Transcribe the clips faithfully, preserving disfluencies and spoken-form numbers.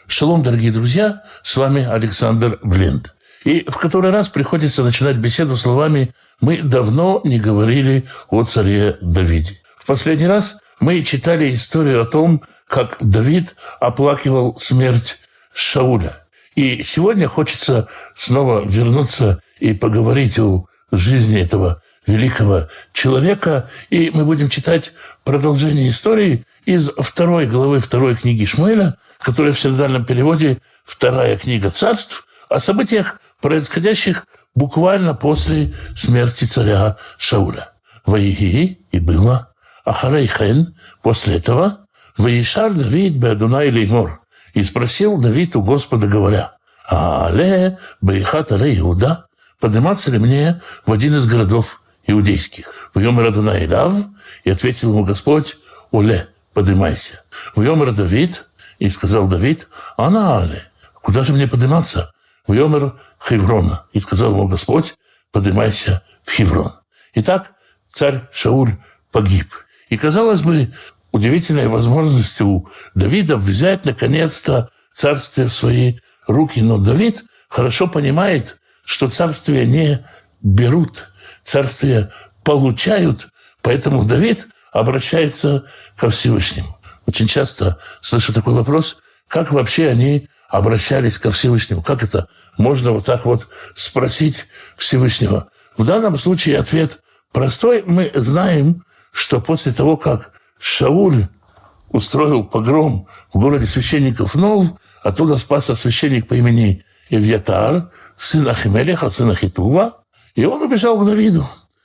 Шалом, дорогие друзья, с вами Александр Бленд. И в который раз приходится начинать беседу словами «Мы давно не говорили о царе Давиде». В последний раз мы читали историю о том, как Давид оплакивал смерть Шауля. И сегодня хочется снова вернуться и поговорить о жизни этого великого человека. И мы будем читать продолжение истории из второй главы второй книги Шмуэля, которая в синодальном переводе «Вторая книга царств», о событиях, происходящих буквально после смерти царя Шауля. «Ваиги» и было, «Ахарей хен» после этого, «Ваишар Давид бе Адонай леймор» и спросил Давид у Господа, говоря, «Але бейхат аре Иуда, подниматься ли мне в один из городов иудейских? Вьомер Адонай лав» и ответил ему Господь, «Оле, поднимайся». «Вьомер Давид» и сказал Давид, «Ана але, куда же мне подниматься?» «Вьомер Хеврона» и сказал ему Господь, «Поднимайся в Хеврон». Итак, царь Шауль погиб. И, казалось бы, удивительная возможность у Давида взять, наконец-то, царствие в свои руки. Но Давид хорошо понимает, что царствие не берут, царствие получают. Поэтому Давид обращается ко Всевышнему. Очень часто слышу такой вопрос, как вообще они обращались ко Всевышнему? Как это можно вот так вот спросить Всевышнего? В данном случае ответ простой. Мы знаем, что после того, как Шауль устроил погром в городе священников Нов, оттуда спасся священник по имени Эвьятар, сын Ахимелеха, сын Ахитува, и он убежал к Давиду.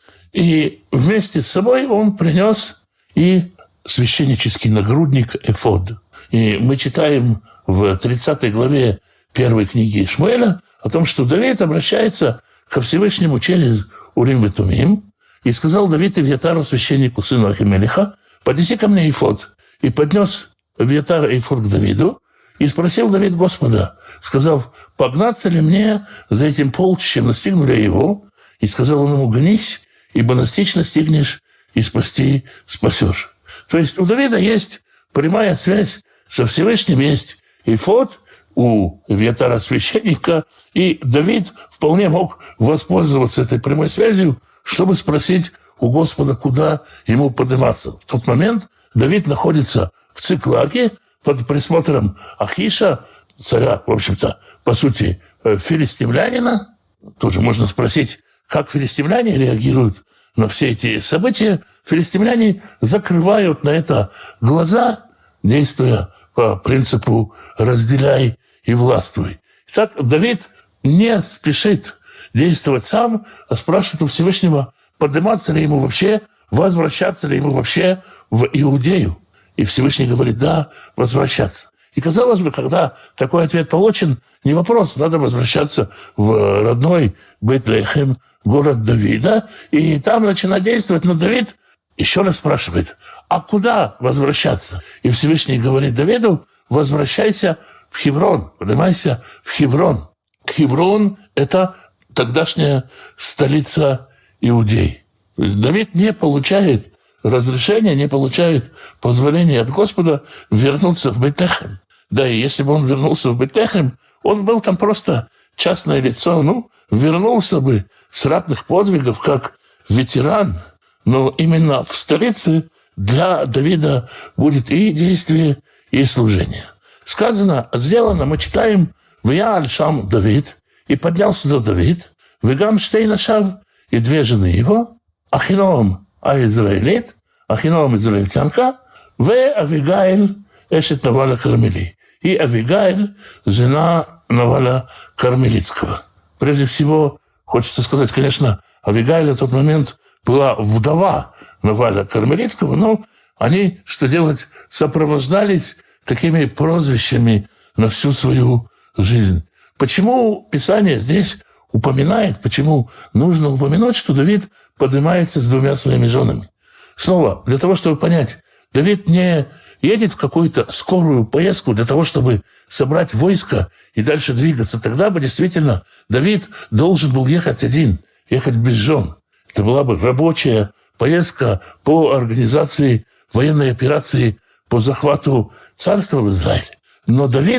И вместе с собой он принес и священнический нагрудник эфод. И мы читаем в тридцатой главе первой книги Шмуэля о том, что Давид обращается ко Всевышнему через Урим и Тумим, и сказал Давид Эвьятару, священнику, сыну Ахимелеха, «Поднеси ко мне эфод». И поднес Эвьятар эфод к Давиду, и спросил Давид Господа, сказав, «Погнаться ли мне за этим полчищем, настигнули его?» И сказал он ему, «Гнись, ибо настичь настигнешь, и спасти спасешь». То есть у Давида есть прямая связь со Всевышним, есть эфод у Эвьятара священника, и Давид вполне мог воспользоваться этой прямой связью, чтобы спросить у Господа, куда ему подниматься. В тот момент Давид находится в Циклаге под присмотром Ахиша, царя, в общем-то, по сути, филистимлянина. Тоже можно спросить, как филистимляне реагируют на все эти события. Филистимляне закрывают на это глаза, действуя по принципу «разделяй и властвуй». Итак, Давид не спешит действовать сам, а спрашивает у Всевышнего, подниматься ли ему вообще, возвращаться ли ему вообще в Иудею. И Всевышний говорит, да, возвращаться. И, казалось бы, когда такой ответ получен, не вопрос, надо возвращаться в родной Бейт-Лехем, город Давида, и там начинать действовать. Но Давид еще раз спрашивает, а куда возвращаться? И Всевышний говорит Давиду, возвращайся в Хеврон, поднимайся в Хеврон. Хеврон – это тогдашняя столица Иудеи. Давид не получает разрешения, не получает позволения от Господа вернуться в Бейт-Лехем. Да, и если бы он вернулся в Бейт-Лехем, он был там просто частное лицо, ну, вернулся бы с ратных подвигов, как ветеран, но именно в столице для Давида будет и действие, и служение. Сказано, сделано, мы читаем «Вия аль-Шам Давид», и поднялся до Давид, «Вегам штейна шав», и две жены его, Ахиноам а-Израилит, Ахиноам израильтянка, в Авигайль эшет Наваля Кармели, и Авигайль, жена Наваля Кармелитского. Прежде всего, хочется сказать, конечно, Авигайль в тот момент была вдова Наваля Кармелитского, но они, что делать, сопровождались такими прозвищами на всю свою жизнь. Почему Писание здесь упоминает, почему нужно упомянуть, что Давид поднимается с двумя своими женами? Снова, для того, чтобы понять, Давид не едет в какую-то скорую поездку для того, чтобы собрать войско и дальше двигаться. Тогда бы действительно Давид должен был ехать один, ехать без жен. Это была бы рабочая поездка по организации военной операции по захвату царства в Израиле. Но Давид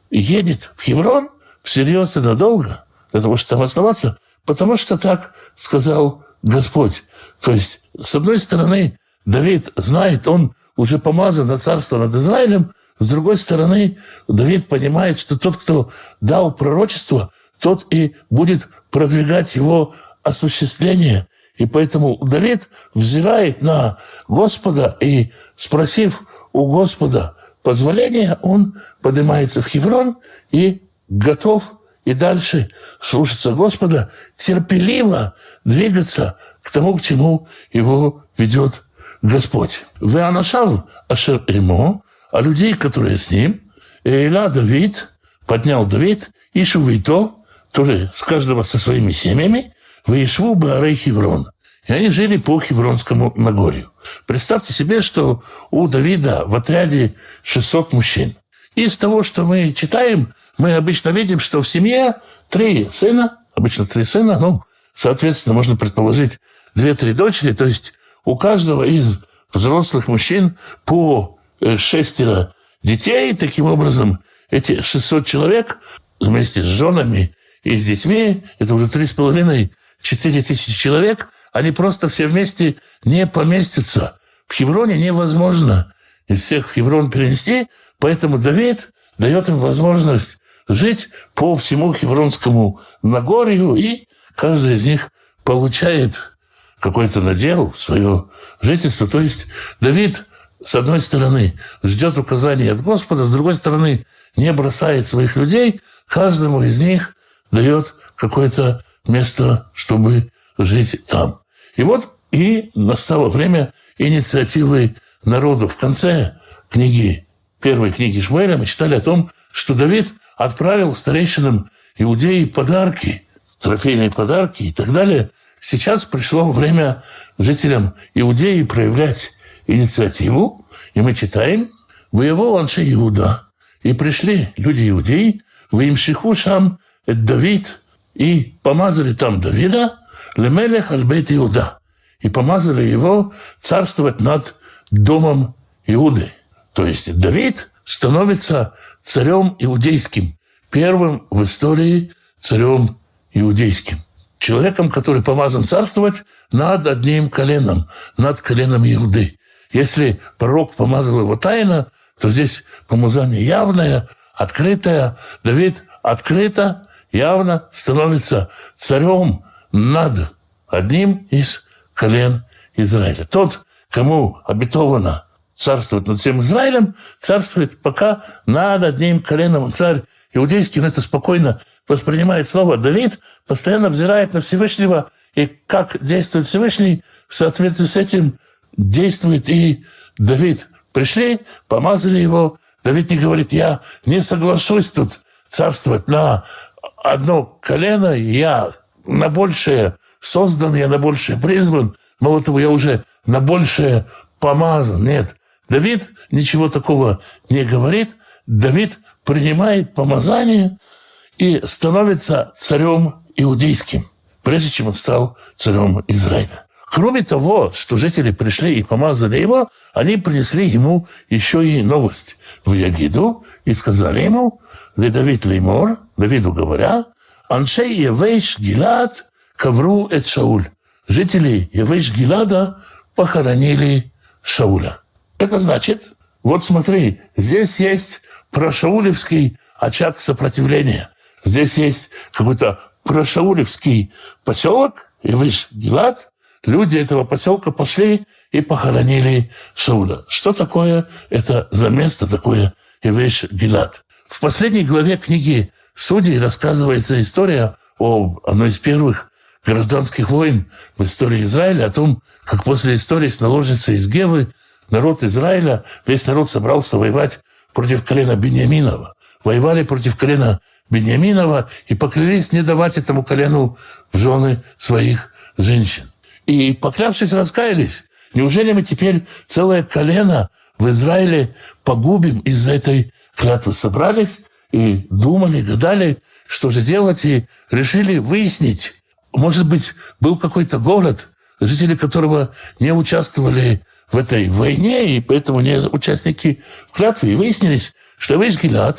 едет в Хеврон всерьез и надолго, для того, чтобы там оставаться, потому что так сказал Господь. То есть, с одной стороны, Давид знает, он уже помазан на царство над Израилем, с другой стороны, Давид понимает, что тот, кто дал пророчество, тот и будет продвигать его осуществление. И поэтому Давид взирает на Господа и, спросив у Господа позволения, он поднимается в Хеврон и готов и дальше слушаться Господа, терпеливо двигаться к тому, к чему его ведет Господь. «Веанашав ашер эмо», а людей, которые с ним, «Эйла Давид», поднял Давид, «И шувито», тоже с каждого со своими семьями, «Веишву баарей Хеврон». И они жили по Хевронскому Нагорью. Представьте себе, что у Давида в отряде шестьсот мужчин. И из того, что мы читаем, мы обычно видим, что в семье три сына, обычно три сына, ну, соответственно, можно предположить две-три дочери, то есть у каждого из взрослых мужчин по шестеро детей. Таким образом, эти шестьсот человек вместе с женами и с детьми, это уже три с половиной - четыре тысячи человек, они просто все вместе не поместятся. В Хевроне невозможно из всех в Хеврон перенести, поэтому Давид дает им возможность жить по всему Хевронскому Нагорью, и каждый из них получает какой-то надел в свое жительство. То есть Давид, с одной стороны, ждет указаний от Господа, с другой стороны, не бросает своих людей, каждому из них дает какое-то место, чтобы жить там. И вот и настало время инициативы народу. В конце книги, первой книги Шмуэля мы читали о том, что Давид отправил старейшинам Иудеи подарки, трофейные подарки и так далее. Сейчас пришло время жителям Иудеи проявлять инициативу, и мы читаем: «Воевал аншей Иуда, и пришли люди Иудеи, ваимшиху шам эт Давид, и помазали там Давида, лемелех аль бейт Иуда, и помазали его царствовать над домом Иуды». То есть Давид становится царем иудейским, первым в истории царем иудейским. Человеком, который помазан царствовать над одним коленом, над коленом Иуды. Если пророк помазал его тайно, то здесь помазание явное, открытое. Давид открыто, явно становится царем над одним из колен Израиля. Тот, кому обетовано царствовать над всем Израилем, царствует пока над одним коленом. Царь иудейский, но это спокойно воспринимает слово. Давид постоянно взирает на Всевышнего, и как действует Всевышний, в соответствии с этим действует и Давид. Пришли, помазали его. Давид не говорит: я не соглашусь тут царствовать на одно колено, я на большее создан, я на большее призван, мало того, я уже на большее помазан. Нет, Давид ничего такого не говорит. Давид принимает помазание и становится царем иудейским, прежде чем он стал царем Израиля. Кроме того, что жители пришли и помазали его, они принесли ему еще и новость в Ягиду и сказали ему: «Ле Давид леймор», Давиду говоря, «Аншей Явейш Гилад кавру эт Шауль». Жители Явейш Гилада похоронили Шауля. Это значит, вот смотри, здесь есть прошаулевский очаг сопротивления. Здесь есть какой-то прошаулевский поселок, Явейш Гилад. Люди этого поселка пошли и похоронили Шауля. Что такое это за место, такое Явейш Гилад? В последней главе книги Судей рассказывается история о одной из первых гражданских войн в истории Израиля, о том, как после истории с наложницей из Гевы народ Израиля, весь народ собрался воевать против колена Биньяминова. Воевали против колена Биньяминова и поклялись не давать этому колену в жены своих женщин. И, поклявшись, раскаялись. Неужели мы теперь целое колено в Израиле погубим из-за этой клятвы? Собрались и думали, гадали, что же делать, и решили выяснить. Может быть, был какой-то город, жители которого не участвовали в этой войне, и поэтому не участники в клятве. И выяснились, что Явейш Гилад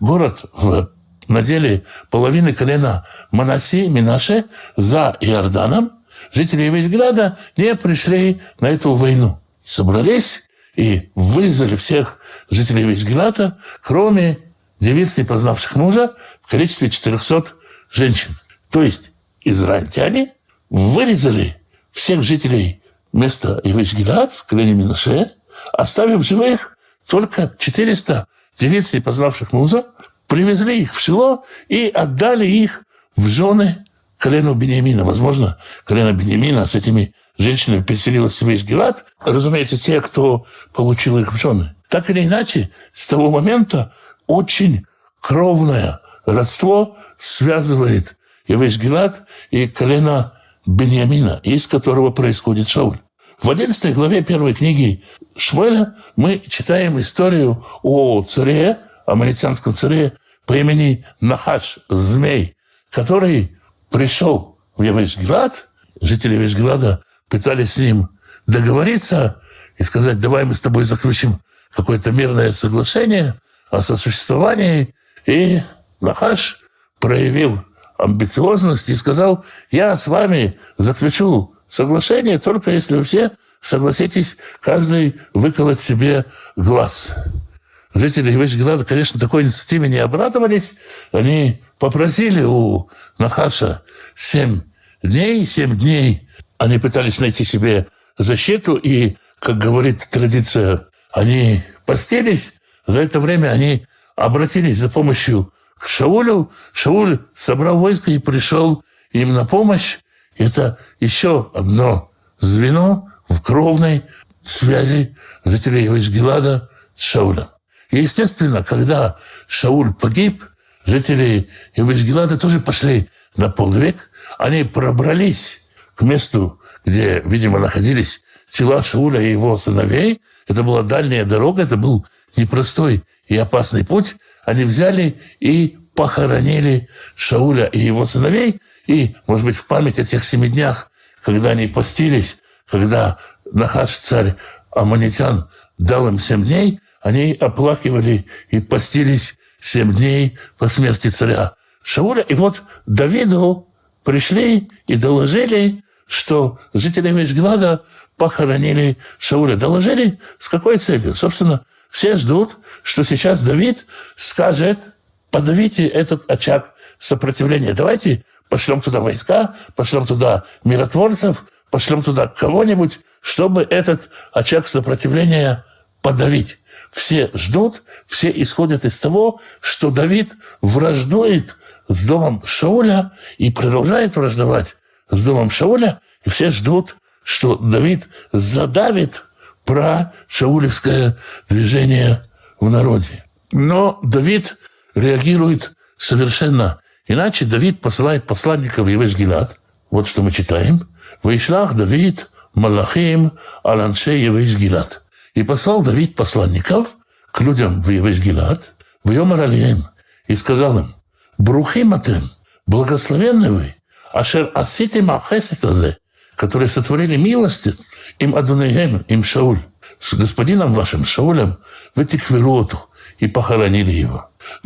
город в наделе половины колена Манаси, Минаше за Иорданом, жители Евейсгилада не пришли на эту войну. Собрались и вырезали всех жителей Евейсгилада, кроме девиц, не познавших мужа, в количестве четырехсот женщин. То есть израильтяне вырезали всех жителей места Евейсгилад в колене Минаше, оставив живых только четыреста девиц, не познавших мужа, привезли их в Шило и отдали их в жены колену Беньямина. Возможно, колено Беньямина с этими женщинами переселилось в Евейсгилад. Разумеется, те, кто получил их в жены. Так или иначе, с того момента очень кровное родство связывает Евейсгилад и колено Беньямина, из которого происходит Шауль. В одиннадцатой главе первой книги Шмуэля мы читаем историю о царе, аммонитянском царе по имени Нахаш, змей, который пришел в Евейсгилад. Жители Евейсгилада пытались с ним договориться и сказать: давай мы с тобой заключим какое-то мирное соглашение о сосуществовании. И Нахаш проявил амбициозность и сказал: я с вами заключу соглашение, только если вы все согласитесь каждый выколоть себе глаз. Жители Евейсгилада, конечно, такой инициативе не обрадовались. Они попросили у Нахаша семь дней. Семь дней они пытались найти себе защиту, и, как говорит традиция, они постились. За это время они обратились за помощью к Шаулю. Шауль собрал войско и пришел им на помощь. Это еще одно звено в кровной связи жителей Евейсгилада с Шаулем. И, естественно, когда Шауль погиб, жители Евейсгилада тоже пошли на подвиг. Они пробрались к месту, где, видимо, находились тела Шауля и его сыновей. Это была дальняя дорога, это был непростой и опасный путь. Они взяли и похоронили Шауля и его сыновей. И, может быть, в память о тех семи днях, когда они постились, когда Нахаш, царь аммонитян, дал им семь дней, они оплакивали и постились семь дней по смерти царя Шауля. И вот Давиду пришли и доложили, что жители Евейсгилада похоронили Шауля. Доложили с какой целью? Собственно, все ждут, что сейчас Давид скажет: подавите этот очаг сопротивления. Давайте пошлем туда войска, пошлем туда миротворцев, пошлем туда кого-нибудь, чтобы этот очаг сопротивления подавить. Все ждут, все исходят из того, что Давид враждует с домом Шауля и продолжает враждовать с домом Шауля, и все ждут, что Давид задавит про шаулевское движение в народе. Но Давид реагирует совершенно иначе. Давид посылает посланников в Евейсгилад. Вот что мы читаем. «Ваишлах Давид малахим аль-анше Евейсгилад». И послал Давид посланников к людям в Евейсгилад, в Йомар алием, и сказал им: «Брухим атем, благословенны вы, ашер аситим ахесет азе, которые сотворили милость им Адонейгем, им Шауль, с господином вашим Шаулем, вы тиквероту, и похоронили его.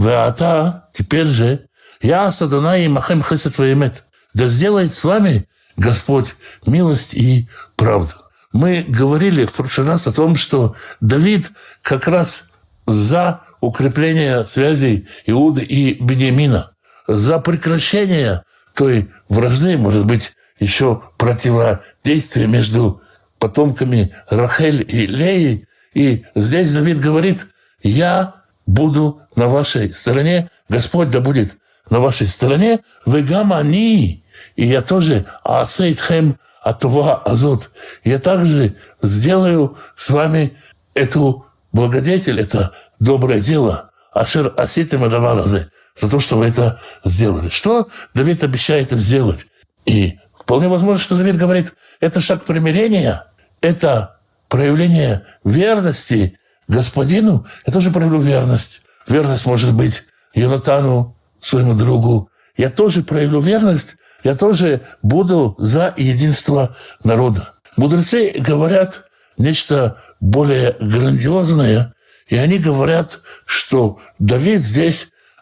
Веата, теперь же, я с Адонай махем хесет ваемет, да сделает с вами Господь милость и правду». Мы говорили в прошлый раз о том, что Давид как раз за укрепление связей Иуды и Беньямина, за прекращение той вражды, может быть, еще противодействие между потомками Рахель и Леи. И здесь Давид говорит: «Я буду на вашей стороне, Господь да будет на вашей стороне, вегамани, и я тоже аасейтхем атова азот, я также сделаю с вами эту благодетель, это доброе дело, ашер аситим адаваразе, за то, что вы это сделали». Что Давид обещает им сделать? И вполне возможно, что Давид говорит: это шаг примирения, это проявление верности господину, я тоже проявлю верность. Верность может быть Йонатану, своему другу. Я тоже проявлю верность, я тоже буду за единство народа. Мудрецы говорят нечто более грандиозное, и они говорят, что Давид здесь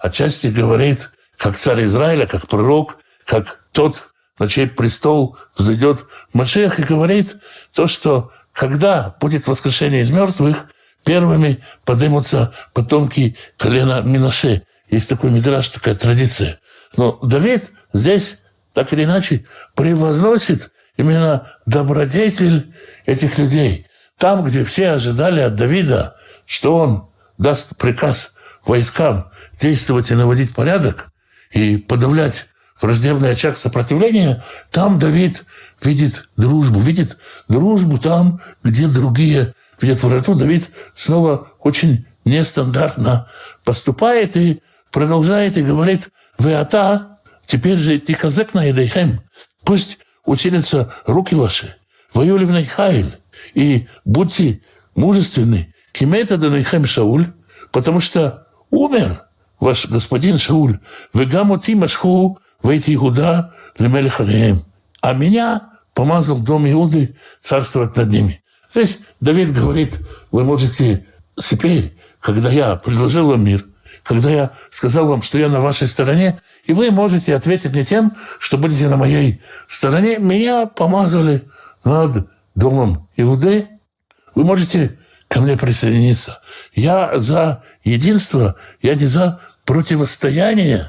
отчасти говорит, как царь Израиля, как пророк, как тот, на чей престол взойдет Машиах, и говорит то, что когда будет воскрешение из мертвых, первыми поднимутся потомки колена Минаше. Есть такой мидраш, такая традиция. Но Давид здесь, так или иначе, превозносит именно добродетель этих людей. Там, где все ожидали от Давида, что он даст приказ войскам действовать и наводить порядок, и подавлять враждебный очаг сопротивления, там Давид видит дружбу. Видит дружбу там, где другие видят вражду. Давид снова очень нестандартно поступает и продолжает, и говорит: «Веата, теперь же тихазек на едейхем, пусть усилятся руки ваши, воюливный хайль, и будьте мужественны, кимета данайхем Шауль, потому что умер ваш господин Шауль, вегамоти машху вейти Иуда лемелех алеем, а меня помазал дом Иуды царствовать над ними». Здесь Давид говорит: вы можете теперь, когда я предложил вам мир, когда я сказал вам, что я на вашей стороне, и вы можете ответить мне тем, что будете на моей стороне, меня помазали над домом Иуды, вы можете ко мне присоединиться. Я за единство, я не за противостояние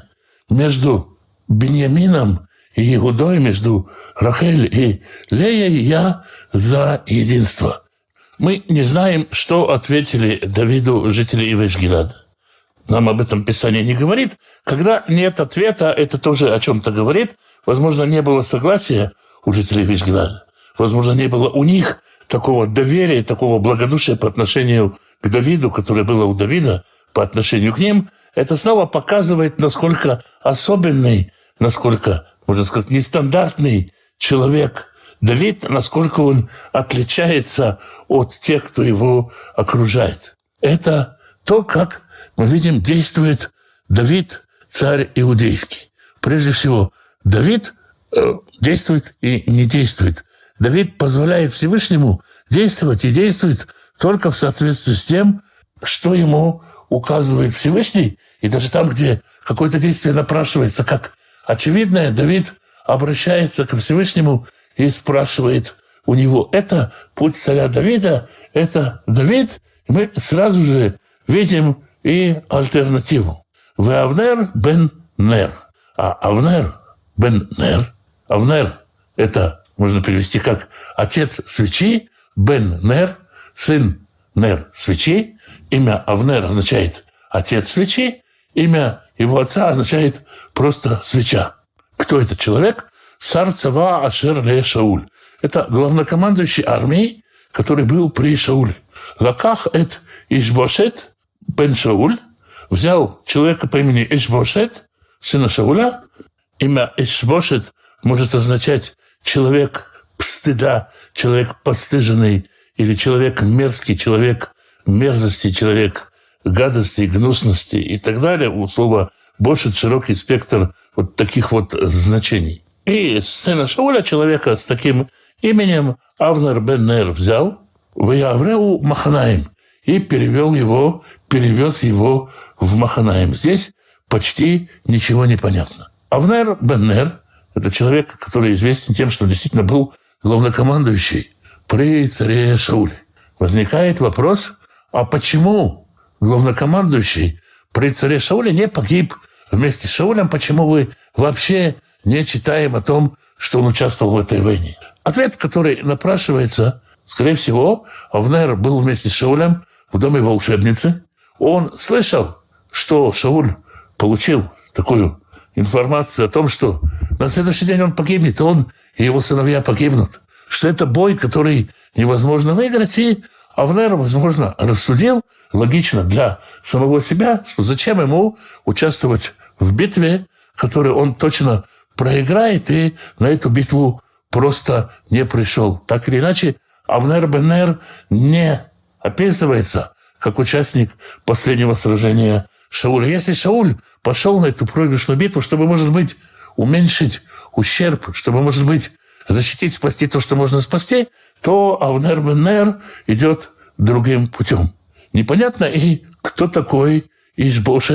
между Беньямином и Иудой, между Рахель и Леей, я за единство. Мы не знаем, что ответили Давиду жители Ивеш-Гилада. Нам об этом Писание не говорит. Когда нет ответа, это тоже о чем-то говорит. Возможно, не было согласия у жителей Ивеш-Гилада. Возможно, не было у них такого доверия, такого благодушия по отношению к Давиду, которое было у Давида по отношению к ним. Это снова показывает, насколько особенный, насколько, можно сказать, нестандартный человек Давид, насколько он отличается от тех, кто его окружает. Это то, как мы видим, действует Давид, царь иудейский. Прежде всего, Давид э, действует и не действует. Давид позволяет Всевышнему действовать и действует только в соответствии с тем, что ему указывает Всевышний. И даже там, где какое-то действие напрашивается как очевидное, Давид обращается к Всевышнему и спрашивает у него. Это путь царя Давида, это Давид. И мы сразу же видим и альтернативу. Вы Авнер бен Нер. А Авнер бен Нер. Авнер – это можно перевести как отец свечи, бен Нер, сын Нер свечи. Имя Авнер означает отец свечи, имя его отца означает просто свеча. Кто этот человек? Сар цава ашер ле Шауль. Это главнокомандующий армией, который был при Шауле. Лаках эт Ишбошет бен Шауль, взял человека по имени Ишбошет, сына Шауля. Имя Ишбошет может означать человек стыда, человек подстыженный, или человек мерзкий, человек мерзости, человек гадости, гнусности и так далее. У слова «бошет» широкий спектр вот таких вот значений. И сына Шауля, человека с таким именем, Авнер бен Нер взял, «Ваявреу Маханаим», и перевел его, перевез его в Маханаим. Здесь почти ничего не понятно. Авнер бен Нер – это человек, который известен тем, что действительно был главнокомандующий при царе Шауле. Возникает вопрос, а почему главнокомандующий при царе Шауле не погиб вместе с Шаулем? Почему вы вообще не читаем о том, что он участвовал в этой войне? Ответ, который напрашивается, скорее всего, Авнер был вместе с Шаулем в доме волшебницы. Он слышал, что Шауль получил такую информацию о том, что на следующий день он погибнет, он и его сыновья погибнут. Что это бой, который невозможно выиграть. И Авнер, возможно, рассудил логично для самого себя, что зачем ему участвовать в битве, которую он точно проиграет, и на эту битву просто не пришел. Так или иначе, Авнер бен Нер не описывается как участник последнего сражения Шауля. Если Шауль пошел на эту проигрышную битву, чтобы, может быть, уменьшить ущерб, чтобы, может быть, защитить, спасти то, что можно спасти, то Авнер бен Нер идет другим путем. Непонятно и кто такой Ишбошет,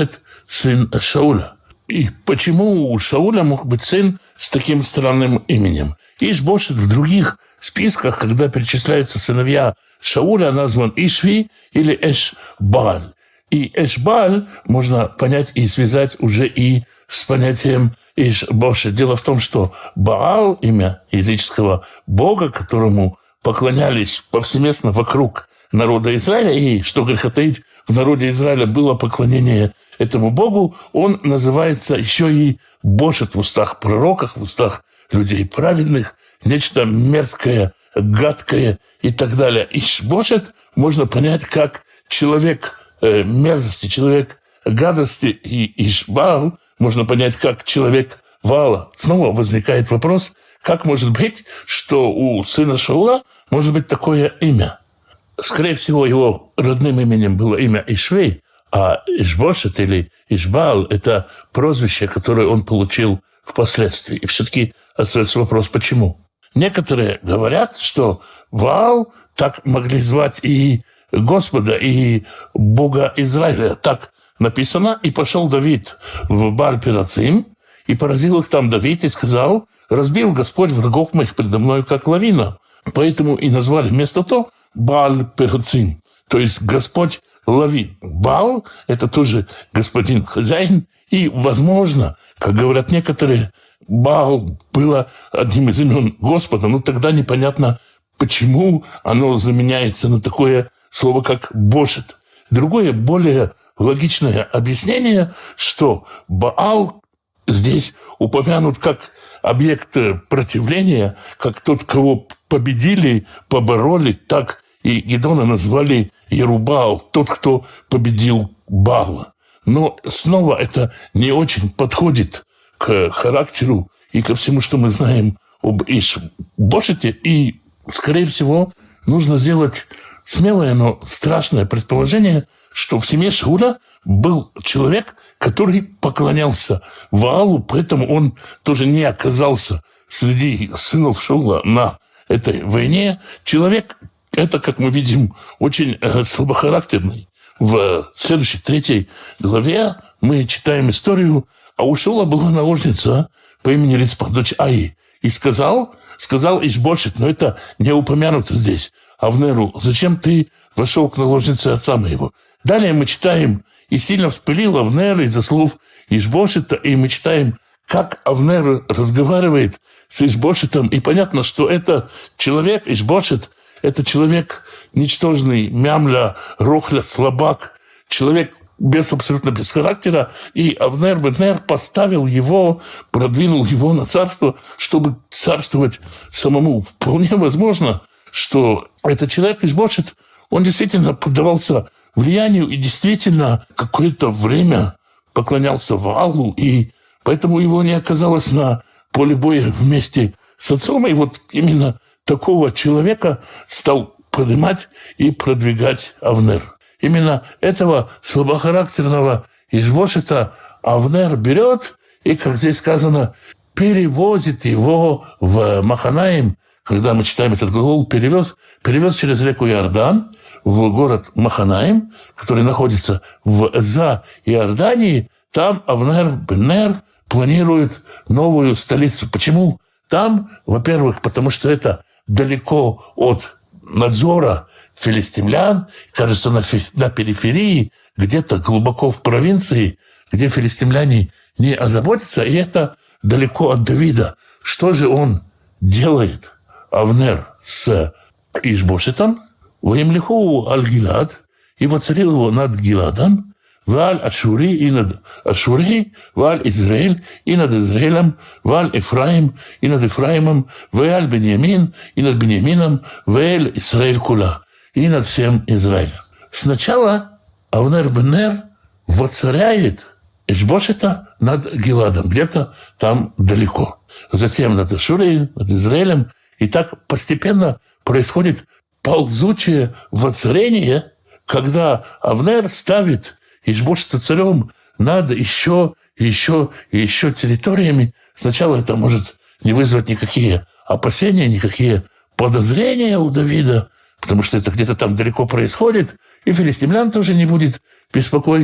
сын Шауля. И почему у Шауля мог быть сын с таким странным именем? Иш-Бошет в других списках, когда перечисляются сыновья Шауля, назван Ишви или Эш-Бааль. И Эш-Бааль можно понять и связать уже и с понятием Иш-Бошет. Дело в том, что Баал, имя языческого бога, которому поклонялись повсеместно вокруг народа Израиля, и, что греха таить, в народе Израиля было поклонение этому богу, он называется еще и Бошет в устах пророков, в устах людей праведных, нечто мерзкое, гадкое и так далее. Иш-Бошет можно понять как человек э, мерзости, человек гадости, и Иш-Баал можно понять как человек Ваала. Снова возникает вопрос, как может быть, что у сына Шаула может быть такое имя? Скорее всего, его родным именем было имя Ишвей, а Иш-Бошет или Иш-Баал – это прозвище, которое он получил впоследствии. И все-таки остается вопрос, почему? Некоторые говорят, что Ваал так могли звать и Господа, и Бога Израиля. Так написано, и пошел Давид в Бааль-Перацим, и поразил их там Давид, и сказал: «Разбил Господь врагов моих предо мною, как лавина». Поэтому и назвали вместо того Бааль-Перацим, то есть Господь лавин. Баал – это тоже господин хозяин, и, возможно, как говорят некоторые, Баал было одним из имен Господа, но тогда непонятно, почему оно заменяется на такое слово, как Бошет. Другое, более логичное объяснение, что Баал здесь упомянут как объект противления, как тот, кого победили, побороли, так и Гедеона назвали Ерубаал, тот, кто победил Баала. Но снова это не очень подходит к характеру и ко всему, что мы знаем об Иш-Бошете. И, скорее всего, нужно сделать смелое, но страшное предположение, что в семье Шауля был человек, который поклонялся Ваалу, поэтому он тоже не оказался среди сынов Шауля на этой войне. Человек, это, как мы видим, очень слабохарактерный. В следующей, третьей главе мы читаем историю, а у Шауля была наложница по имени Рицпа, дочь Аи. И сказал, сказал Иш-Бошет, но это не упомянуто здесь, Авнеру: «Зачем ты вошел к наложнице отца моего?» Далее мы читаем: «И сильно вспылил Авнер из-за слов Иш-Бошета», и мы читаем, как Авнер разговаривает с Иш-Бошетом, и понятно, что это человек, Иш-Бошет, это человек ничтожный, мямля, рохля, слабак, человек без абсолютно без характера, и Авнер бен Нер поставил его, продвинул его на царство, чтобы царствовать самому. Вполне возможно, что этот человек Иш-Бошет, он действительно поддавался влиянию и действительно какое-то время поклонялся Ваалу, и поэтому его не оказалось на поле боя вместе с отцом. И вот именно такого человека стал поднимать и продвигать Авнер. Именно этого слабохарактерного Иш-Бошета Авнер берет и, как здесь сказано, перевозит его в Маханаим. Когда мы читаем этот глагол «перевез», перевез через реку Иордан в город Маханаим, который находится в за Иордании. Там Авнер бен Нер планирует новую столицу. Почему там? Во-первых, потому что это далеко от надзора филистимлян, кажется, на, фи- на периферии, где-то глубоко в провинции, где филистимляне не озаботятся, и это далеко от Давида. Что же он делает, Авнер, с Иш-Бошетом? «Воемлиху аль-Гилад», и воцарил его над Гиладом, «Валь Ашури и над Ашури, Валь Израиль и над Израилем, Валь Эфраим и над Эфраимом, Валь Беньямин и над Беньямином, Валь Исраиль Кула и над всем Израилем». Сначала Авнер бен Нер воцаряет Иш-Бошета над Гиладом, где-то там далеко. Затем над Ашурием, над Израилем. И так постепенно происходит ползучее воцарение, когда Авнер ставит Иш-Бошета царем над еще, еще и еще территориями. Сначала это может не вызвать никакие опасения, никакие подозрения у Давида, потому что это где-то там далеко происходит, и филистимлян тоже не будет беспокоить.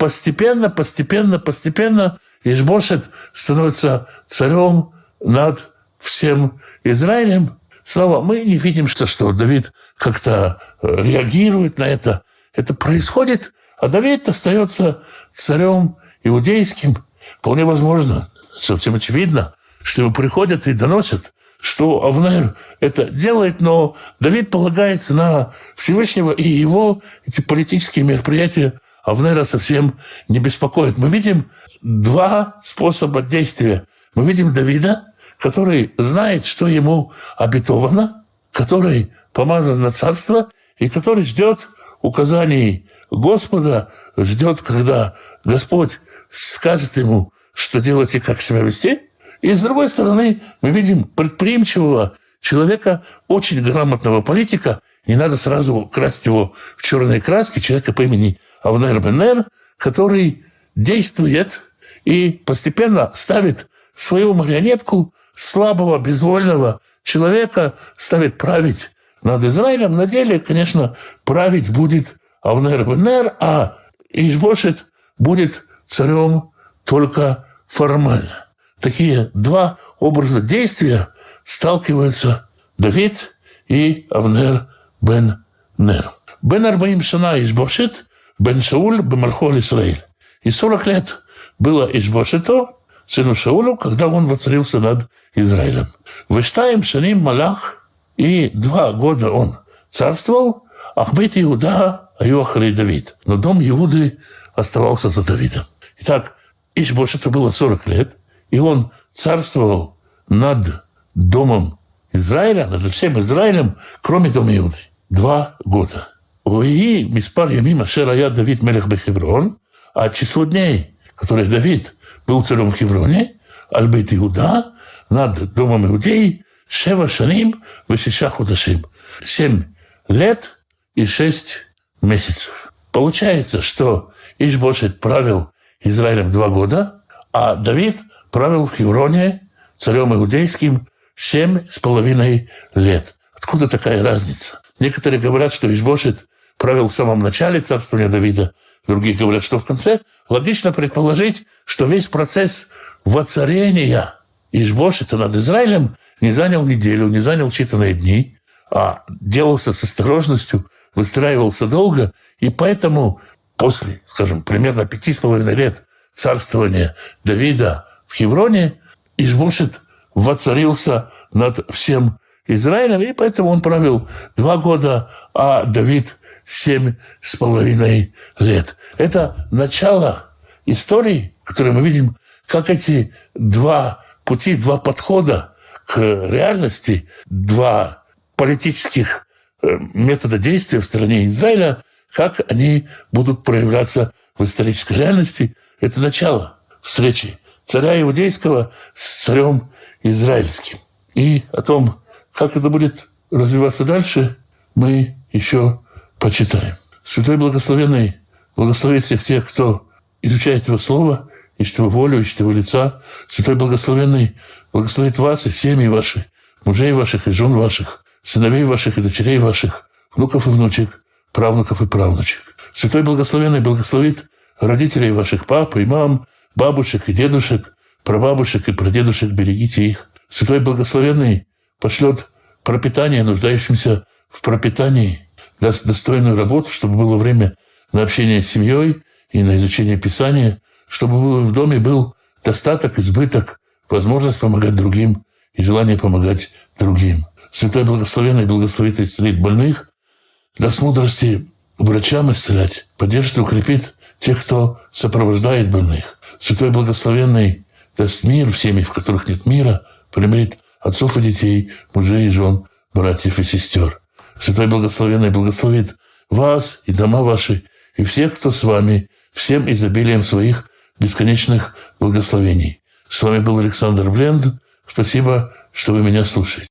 постепенно, постепенно, постепенно Иш-бошет становится царем над всем Израилем. Снова мы не видим, что Давид как-то реагирует на это. Это происходит, а Давид остается царем иудейским. Вполне возможно, совсем очевидно, что ему приходят и доносят, что Авнер это делает, но Давид полагается на Всевышнего, и его эти политические мероприятия Авнера совсем не беспокоят. Мы видим два способа действия. Мы видим Давида, который знает, что ему обетовано, который помазан на царство и который ждет указаний Господа, ждет, когда Господь скажет ему, что делать и как себя вести. И с другой стороны, мы видим предприимчивого человека, очень грамотного политика. Не надо сразу красить его в черные краски. Человека по имени Авнер бен Нер, который действует и постепенно ставит свою марионетку слабого, безвольного человека, ставит править над Израилем. На деле, конечно, править будет Авнер бен Нер, а Иш-бошет будет царем только формально. Такие два образа действия сталкиваются Давид и Авнер бен Нер. Бен арбаим шана Иш-бошет, бен Шауль бемалху Исраиль. И сорок лет было Иш-бошету, сыну Шаулю, когда он воцарился над Израилем. Вештаим шаним малах, и два года он царствовал, ахбет Иуда аю ахарей Давид. Но дом Иуды оставался за Давидом. Итак, Иш-бошету было сорок лет, и он царствовал над домом Израиля, над всем Израилем, кроме дома Иуды. Два года. «Ваи миспар ямим ашер ая Давид мелех бехеврон», а число дней, которые Давид был царем в Хевроне, аль-бейт Иуда, над домом Иудеи, шева шаним вешиша худашим. Семь лет и шесть месяцев. Получается, что Иш-бошет правил Израилем два года, а Давид правил в Хевроне царем иудейским семь с половиной лет. Откуда такая разница? Некоторые говорят, что Иш-бошет правил в самом начале царствования Давида, другие говорят, что в конце. Логично предположить, что весь процесс воцарения Иш-бошета над Израилем не занял неделю, не занял считанные дни, а делался с осторожностью, выстраивался долго, и поэтому после, скажем, примерно пяти с половиной лет царствования Давида в Хевроне Иш-бошет воцарился над всем Израилем, и поэтому он правил два года, а Давид семь с половиной лет. Это начало истории, которую мы видим, как эти два пути, два подхода к реальности, два политических метода действия в стране Израиля, как они будут проявляться в исторической реальности. Это начало встречи царя иудейского с царем израильским. И о том, как это будет развиваться дальше, мы еще почитаем. Святой Благословенный благословит всех тех, кто изучает Его Слово, ищет Его волю, ищет Его лица. Святой Благословенный благословит вас и семьи ваши, мужей ваших и жен ваших, сыновей ваших и дочерей ваших, внуков и внучек, правнуков и правнучек. Святой Благословенный благословит родителей ваших, пап и мам, бабушек и дедушек, прабабушек и прадедушек, берегите их. Святой Благословенный пошлет пропитание нуждающимся в пропитании, даст достойную работу, чтобы было время на общение с семьей и на изучение Писания, чтобы в доме был достаток, избыток, возможность помогать другим и желание помогать другим. Святой Благословенный благословит и исцелит больных, даст мудрости врачам исцелять, поддержит и укрепит тех, кто сопровождает больных. Святой Благословенный даст мир в семьях, в которых нет мира, примирит отцов и детей, мужей и жен, братьев и сестер. Святой Благословенный благословит вас и дома ваши, и всех, кто с вами, всем изобилием своих бесконечных благословений. С вами был Александр Бленд. Спасибо, что вы меня слушаете.